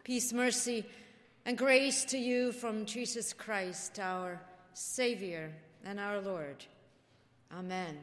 Peace, mercy, and grace to you from Jesus Christ, our Savior and our Lord. Amen.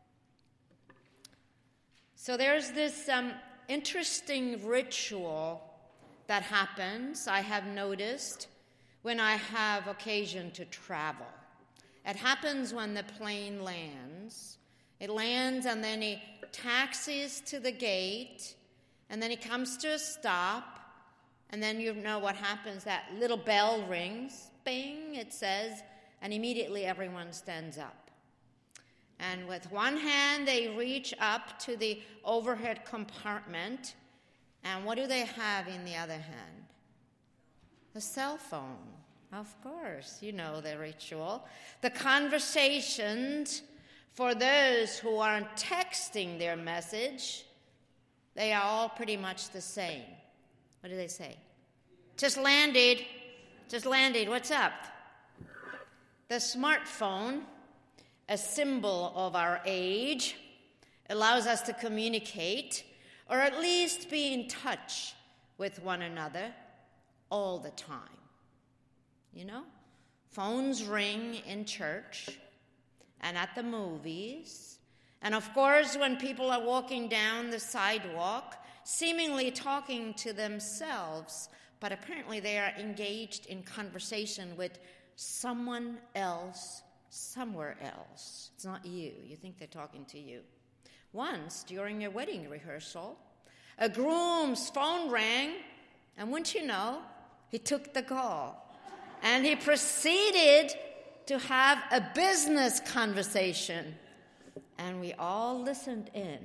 So there's this interesting ritual that happens, I have noticed, when I have occasion to travel. It happens when the plane lands. It lands and then it taxis to the gate, and then it comes to a stop. And then you know what happens, that little bell rings, bing, it says, and immediately everyone stands up. And with one hand, they reach up to the overhead compartment, and what do they have in the other hand? The cell phone, of course, you know the ritual. The conversations, for those who aren't texting their message, they are all pretty much the same. What do they say? Just landed, what's up? The smartphone, a symbol of our age, allows us to communicate or at least be in touch with one another all the time. You know, phones ring in church and at the movies, and of course when people are walking down the sidewalk, seemingly talking to themselves, but apparently they are engaged in conversation with someone else, somewhere else. It's not you. You think they're talking to you. Once, during a wedding rehearsal, a groom's phone rang, and wouldn't you know, he took the call. And he proceeded to have a business conversation. And we all listened in.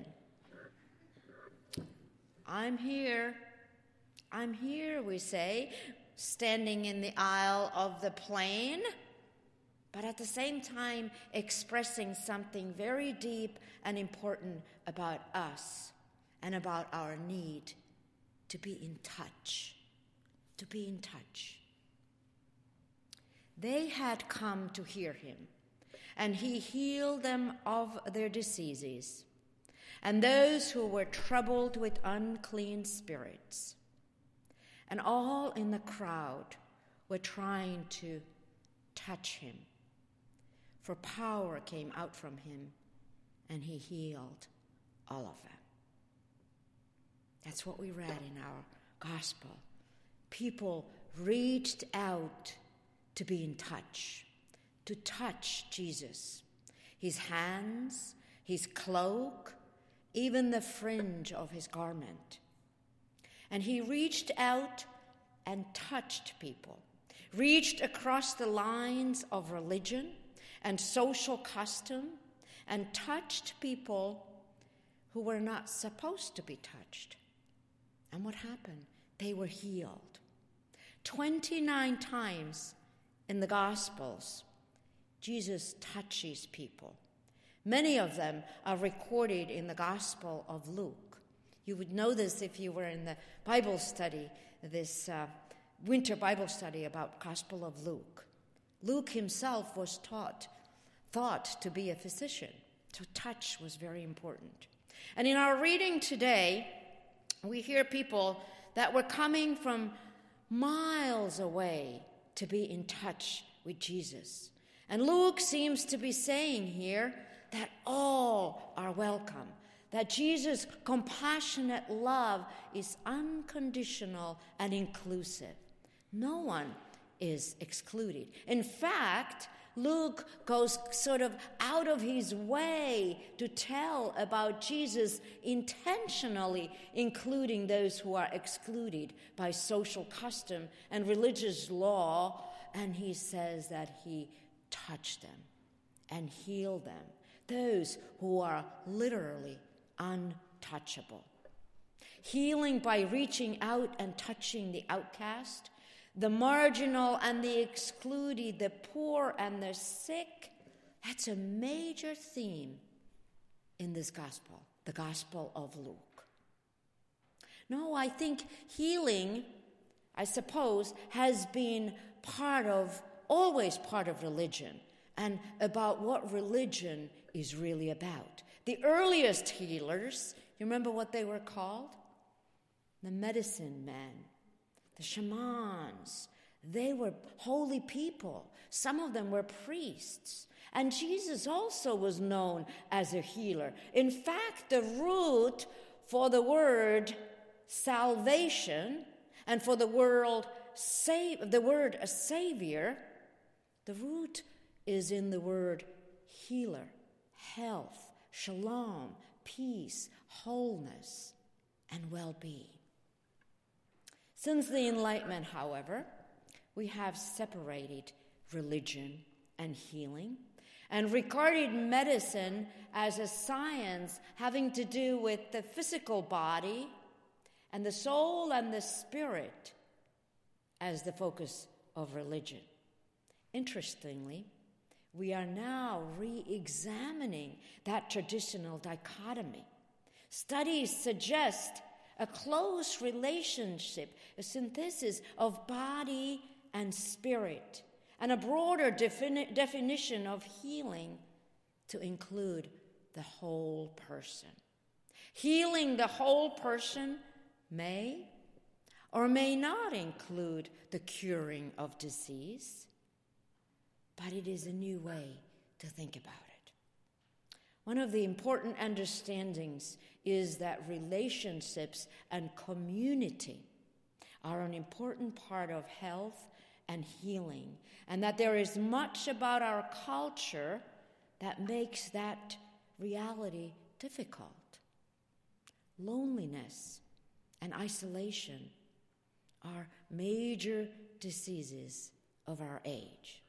I'm here, we say, standing in the aisle of the plane, but at the same time expressing something very deep and important about us and about our need to be in touch, They had come to hear him, and he healed them of their diseases, and those who were troubled with unclean spirits. And all in the crowd were trying to touch him, for power came out from him, and he healed all of them. That's what we read in our gospel. People reached out to be in touch, to touch Jesus, his hands, his cloak, even the fringe of his garment. And he reached out and touched people, reached across the lines of religion and social custom, and touched people who were not supposed to be touched. And what happened? They were healed. 29 times in the Gospels, Jesus touches people. Many of them are recorded in the Gospel of Luke. You would know this if you were in the Bible study, this winter Bible study about Gospel of Luke. Luke himself was thought to be a physician, so touch was very important. And in our reading today, we hear people that were coming from miles away to be in touch with Jesus. And Luke seems to be saying here that all are welcome, that Jesus' compassionate love is unconditional and inclusive. No one is excluded. In fact, Luke goes sort of out of his way to tell about Jesus intentionally including those who are excluded by social custom and religious law, and he says that he touched them and healed them, those who are literally untouchable. Healing by reaching out and touching the outcast, the marginal and the excluded, the poor and the sick. That's a major theme in this gospel, the Gospel of Luke. No, I think healing, I suppose, has been always part of religion, and about what religion is really about. The earliest healers, you remember what they were called? The medicine men. the shamans, they were holy people. Some of them were priests. And Jesus also was known as a healer. In fact, the root for the word salvation and for the word savior, the root is in the word healer, health, shalom, peace, wholeness, and well-being. Since the Enlightenment, however, we have separated religion and healing and regarded medicine as a science having to do with the physical body and the soul and the spirit as the focus of religion. Interestingly, we are now re-examining that traditional dichotomy. Studies suggest a close relationship, a synthesis of body and spirit, and a broader definition of healing to include the whole person. Healing the whole person may or may not include the curing of disease, but it is a new way to think about it. One of the important understandings is that relationships and community are an important part of health and healing, and that there is much about our culture that makes that reality difficult. Loneliness and isolation are major diseases of our age.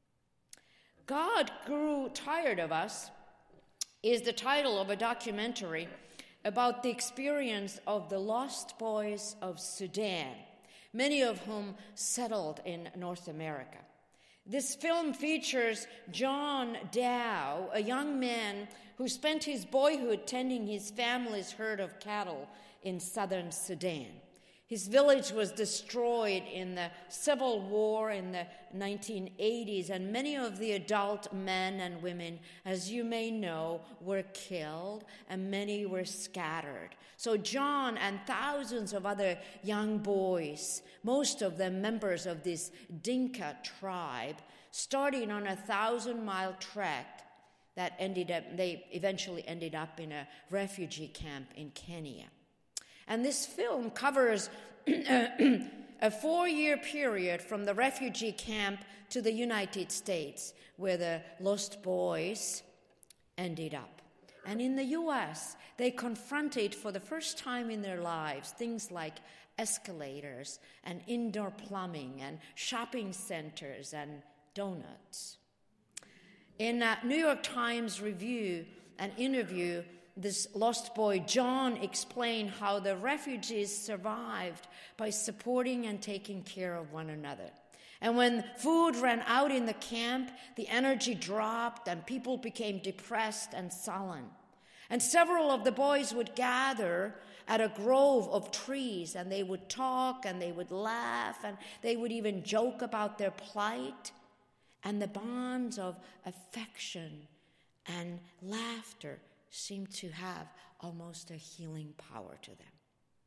God Grew Tired of Us is the title of a documentary about the experience of the lost boys of Sudan, many of whom settled in North America. This film features John Dow, a young man who spent his boyhood tending his family's herd of cattle in southern Sudan. His village was destroyed in the Civil War in the 1980s, and many of the adult men and women, as you may know, were killed, and many were scattered. So John and thousands of other young boys, most of them members of this Dinka tribe, starting on a 1,000-mile trek that they eventually ended up in a refugee camp in Kenya. And this film covers a 4-year period from the refugee camp to the United States, where the lost boys ended up. And in the U.S., they confronted for the first time in their lives things like escalators and indoor plumbing and shopping centers and donuts. In a New York Times review, an interview, this lost boy, John, explained how the refugees survived by supporting and taking care of one another. And when food ran out in the camp, the energy dropped and people became depressed and sullen. And several of the boys would gather at a grove of trees, and they would talk and they would laugh and they would even joke about their plight. And the bonds of affection and laughter seemed to have almost a healing power to them.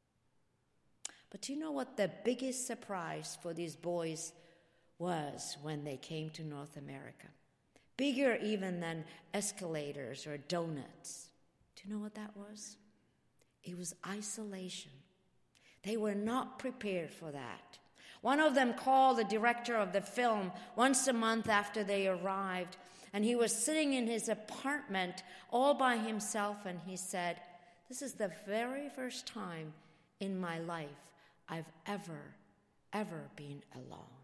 But do you know what the biggest surprise for these boys was when they came to North America? Bigger even than escalators or donuts. Do you know what that was? It was isolation. They were not prepared for that. One of them called the director of the film once a month after they arrived, and he was sitting in his apartment all by himself, and he said, "This is the very first time in my life I've ever been alone."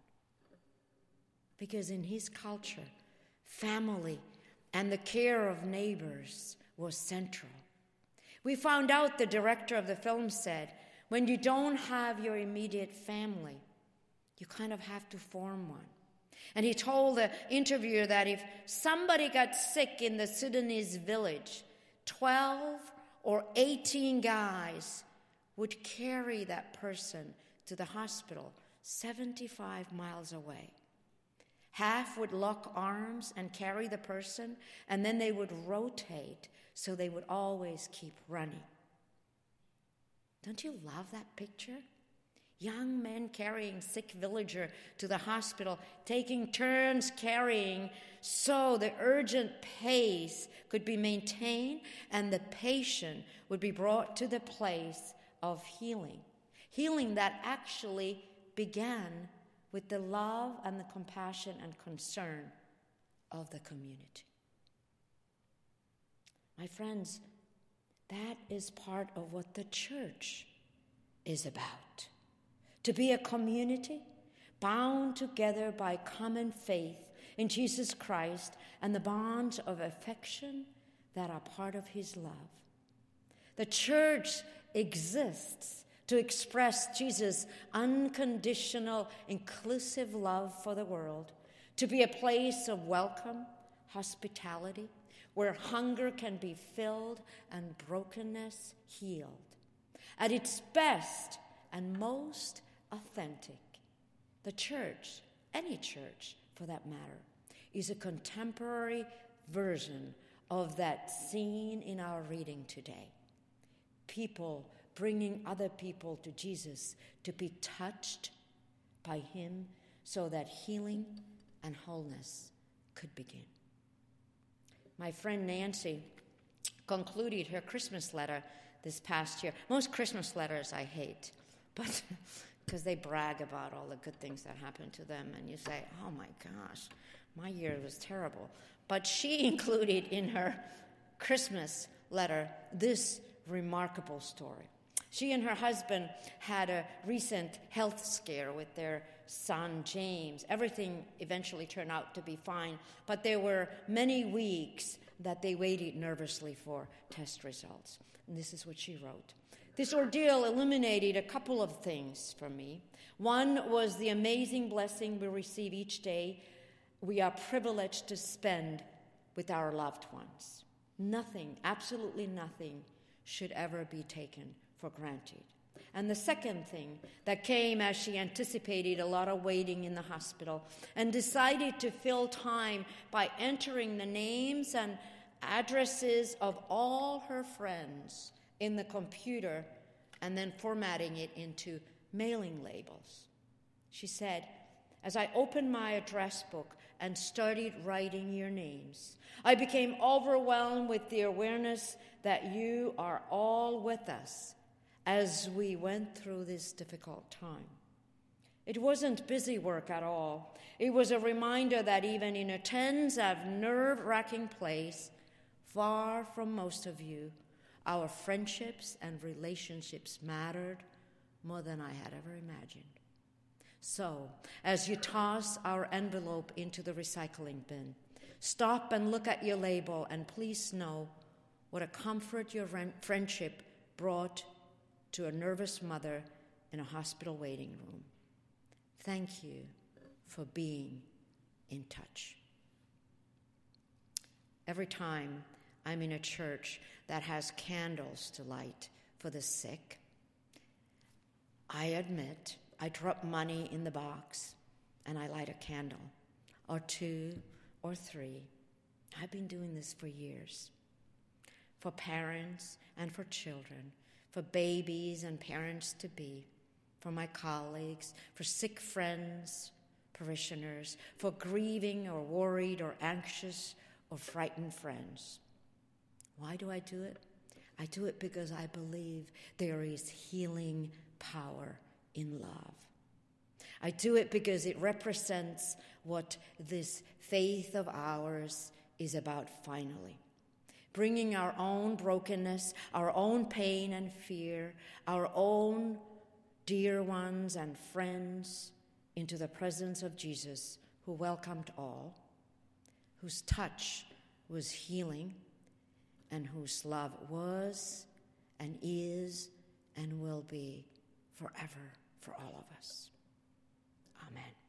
Because in his culture, family and the care of neighbors was central. We found out, the director of the film said, when you don't have your immediate family, you kind of have to form one. And he told the interviewer that if somebody got sick in the Sudanese village, 12 or 18 guys would carry that person to the hospital 75 miles away. Half would lock arms and carry the person, and then they would rotate so they would always keep running. Don't you love that picture? Young men carrying sick villager to the hospital, taking turns carrying so the urgent pace could be maintained and the patient would be brought to the place of healing. Healing that actually began with the love and the compassion and concern of the community. My friends, that is part of what the church is about. To be a community bound together by common faith in Jesus Christ and the bonds of affection that are part of his love. The church exists to express Jesus' unconditional, inclusive love for the world, to be a place of welcome, hospitality, where hunger can be filled and brokenness healed. At its best and most authentic, the church, any church for that matter, is a contemporary version of that scene in our reading today. People bringing other people to Jesus to be touched by him so that healing and wholeness could begin. My friend Nancy concluded her Christmas letter this past year. Most Christmas letters I hate, but because they brag about all the good things that happen to them, and you say, oh my gosh, my year was terrible. But she included in her Christmas letter this remarkable story. She and her husband had a recent health scare with their son, James. Everything eventually turned out to be fine, but there were many weeks that they waited nervously for test results. And this is what she wrote. This ordeal illuminated a couple of things for me. One was the amazing blessing we receive each day we are privileged to spend with our loved ones. Nothing, absolutely nothing, should ever be taken for granted. And the second thing that came as she anticipated a lot of waiting in the hospital and decided to fill time by entering the names and addresses of all her friends in the computer and then formatting it into mailing labels. She said, as I opened my address book and started writing your names, I became overwhelmed with the awareness that you are all with us as we went through this difficult time. It wasn't busy work at all. It was a reminder that even in a tense and nerve-wracking place, far from most of you, our friendships and relationships mattered more than I had ever imagined. So, as you toss our envelope into the recycling bin, stop and look at your label and please know what a comfort your friendship brought to a nervous mother in a hospital waiting room. Thank you for being in touch. Every time I'm in a church that has candles to light for the sick, I admit I drop money in the box and I light a candle, or 2 or 3. I've been doing this for years. For parents and for children, for babies and parents-to-be, for my colleagues, for sick friends, parishioners, for grieving or worried or anxious or frightened friends. Why do I do it? I do it because I believe there is healing power in love. I do it because it represents what this faith of ours is about finally. Bringing our own brokenness, our own pain and fear, our own dear ones and friends into the presence of Jesus, who welcomed all, whose touch was healing, and whose love was and is and will be forever for all of us. Amen.